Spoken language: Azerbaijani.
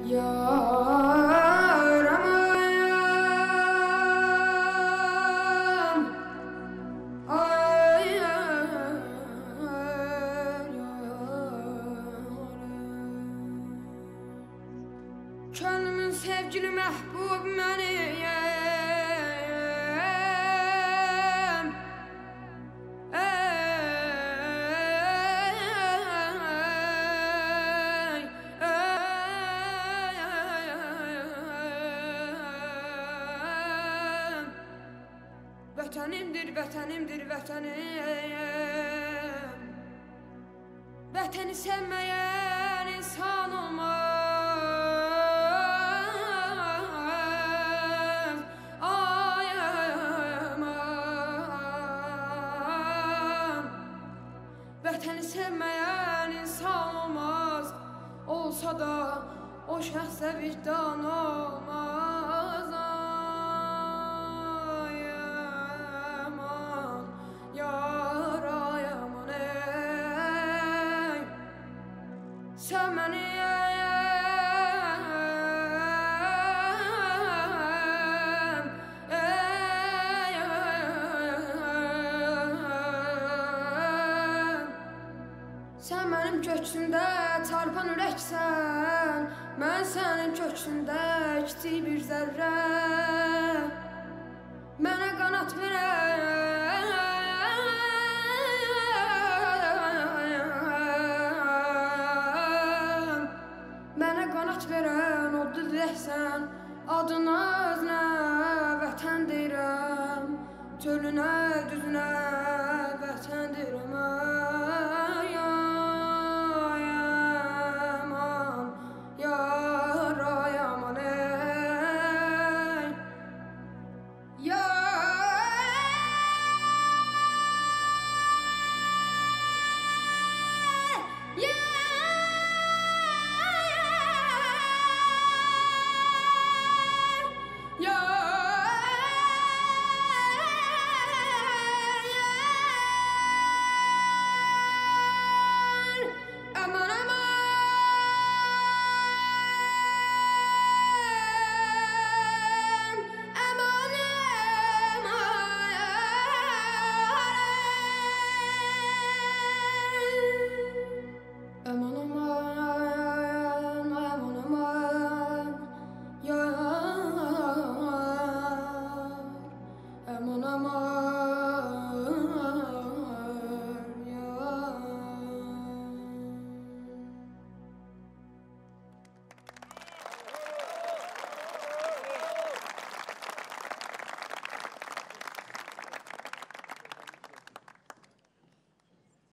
Yaraman ay Könlümün sevgili məhbub məniyəm Vətənimdir, vətənimdir, vətənim Vətəni sevməyən insan olmaz Ay aman Vətəni sevməyən insan olmaz Olsa da o şəxsə vicdan olmaz Sen beni Sen benim köksümdə çarpan ürəksən Mən sənin köksündə kiçik bir zərrə Mənə qanat verən Mənə qanat verən o diləksən Adına özünə vətən deyirəm Çölünə, düzünə vətən deyirəm Ay aman, yar ay aman ey Yeah!